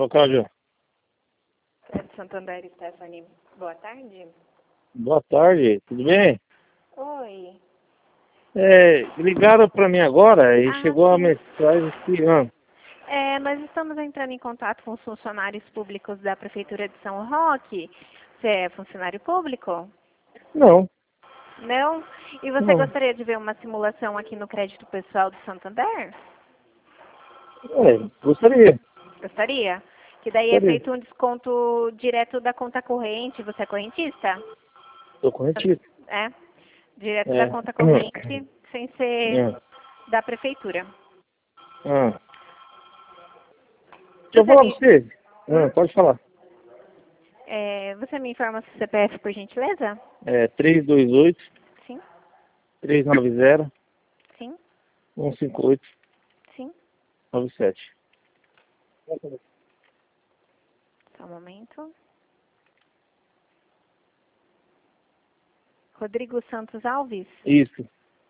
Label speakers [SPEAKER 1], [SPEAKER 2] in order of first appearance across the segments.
[SPEAKER 1] Ô, Cláudio,
[SPEAKER 2] Crédito Santander, Stephanie. Boa tarde.
[SPEAKER 1] boa tarde, tudo bem?
[SPEAKER 2] Oi.
[SPEAKER 1] Ligaram para mim agora e chegou a
[SPEAKER 2] Sim.
[SPEAKER 1] mensagem que...
[SPEAKER 2] Nós estamos entrando em contato com os funcionários públicos da Prefeitura de São Roque. Você é funcionário público?
[SPEAKER 1] Não,
[SPEAKER 2] Não? E você
[SPEAKER 1] não.
[SPEAKER 2] gostaria de ver uma simulação aqui no crédito pessoal do Santander?
[SPEAKER 1] Gostaria,
[SPEAKER 2] Gostaria? Que daí é
[SPEAKER 1] gostaria.
[SPEAKER 2] feito um desconto direto da conta corrente. Você é correntista?
[SPEAKER 1] Estou corretido.
[SPEAKER 2] É? Direto da
[SPEAKER 1] É.
[SPEAKER 2] conta corrente, sem ser
[SPEAKER 1] É.
[SPEAKER 2] da Prefeitura.
[SPEAKER 1] Ah. Deixa eu
[SPEAKER 2] Você
[SPEAKER 1] falar pra
[SPEAKER 2] me...
[SPEAKER 1] você.
[SPEAKER 2] Hum?
[SPEAKER 1] Pode falar.
[SPEAKER 2] Você me informa seu CPF, por gentileza?
[SPEAKER 1] 328
[SPEAKER 2] Sim,
[SPEAKER 1] 390
[SPEAKER 2] sim,
[SPEAKER 1] 158
[SPEAKER 2] sim.
[SPEAKER 1] 97.
[SPEAKER 2] Só um momento. Rodrigo Santos Alves?
[SPEAKER 1] Isso.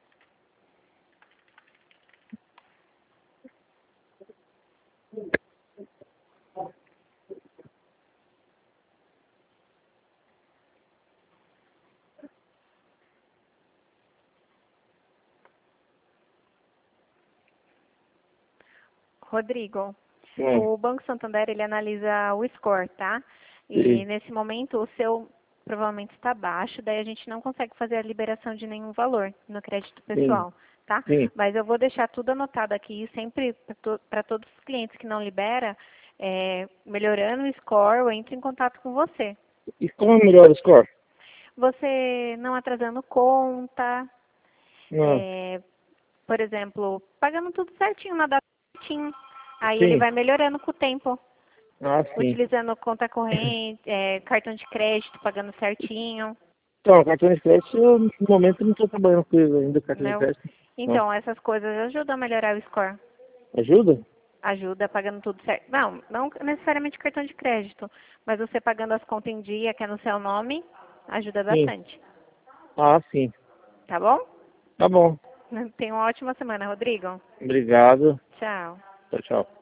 [SPEAKER 2] Rodrigo,
[SPEAKER 1] Hum,
[SPEAKER 2] o Banco Santander, ele analisa o score, tá? E
[SPEAKER 1] sim,
[SPEAKER 2] nesse momento o seu provavelmente está baixo, daí a gente não consegue fazer a liberação de nenhum valor no crédito
[SPEAKER 1] sim,
[SPEAKER 2] pessoal, tá?
[SPEAKER 1] sim.
[SPEAKER 2] Mas eu vou deixar tudo anotado aqui, sempre para todos os clientes que não libera, melhorando o score, eu entro em contato com você.
[SPEAKER 1] E como é melhor o score?
[SPEAKER 2] Você não atrasando conta,
[SPEAKER 1] Não.
[SPEAKER 2] por exemplo, pagando tudo certinho, na data certinho. Aí ele
[SPEAKER 1] Sim.
[SPEAKER 2] vai melhorando com o tempo,
[SPEAKER 1] Ah, sim.
[SPEAKER 2] utilizando conta corrente, cartão de crédito, pagando certinho,
[SPEAKER 1] Então, cartão de crédito, eu, no momento, não estou trabalhando com isso ainda, cartão de
[SPEAKER 2] não?
[SPEAKER 1] crédito. Não.
[SPEAKER 2] Então, essas coisas ajudam a melhorar o score.
[SPEAKER 1] Ajuda?
[SPEAKER 2] Ajuda pagando tudo certo. Não, não necessariamente cartão de crédito, mas você pagando as contas em dia, que é no seu nome, ajuda
[SPEAKER 1] Sim.
[SPEAKER 2] bastante.
[SPEAKER 1] Ah, sim.
[SPEAKER 2] Tá bom?
[SPEAKER 1] Tá bom.
[SPEAKER 2] Tenha uma ótima semana, Rodrigo.
[SPEAKER 1] Obrigado.
[SPEAKER 2] Tchau.
[SPEAKER 1] Tchau, tchau.